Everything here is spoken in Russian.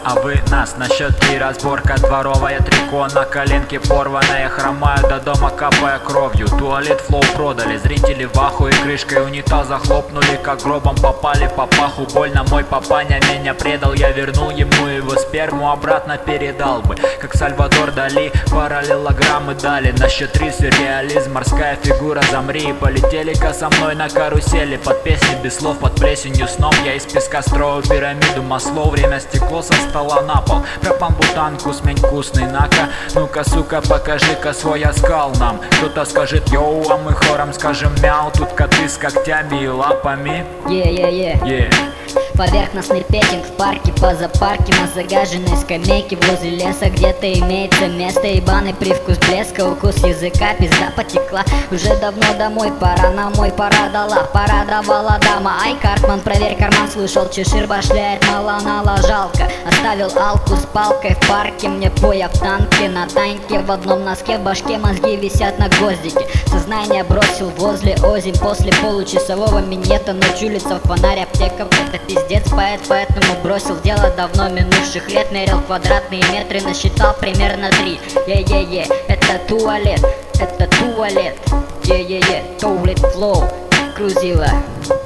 а вы нас. На счет 3 разборка, дворовая трико, на коленке порваная, хромаю до дома, капая кровью. Туалет флоу продали, зрители в ахуе, крышкой унитаза хлопнули, как гробом попали по паху. Больно, мой папаня меня предал, я вернул ему его сперму, обратно передал бы, как Сальвадор Дали. Параллелограммы дали, на счет 3 сюрреализм, морская фигура, замри. И полетели-ка со мной на карусели, под песни без слов, под плесенью снов. Я из песка строю пирамиду Маслоу, время стекло со стола на пол. Пропамбутанку смень вкусный, на-ка, ну-ка, сука, покажи-ка свой оскал нам. Кто-то скажет йоу, а мы хором скажем мяу. Тут коты с когтями и лапами. Поверхностный петинг в парке, поза парке, на загаженной скамейке возле леса где-то имеется место. Ебаный привкус блеска, укус языка, пизда потекла. Уже давно домой пора, на мой пора дала, пора давала дама. Ай, Картман, проверь карман, слышал, чешир башляет, мало жалко. Оставил алку с палкой в парке, мне поя в танке, на танке. В одном носке, в башке мозги висят на гвоздике. Сознание бросил возле озим после получасового минета. Ночь улица, фонарь, аптека, это пиздец, поэтому бросил дело давно минувших лет. Мерил квадратные метры, насчитал примерно 3. Это туалет, туалет флоу, Крузила.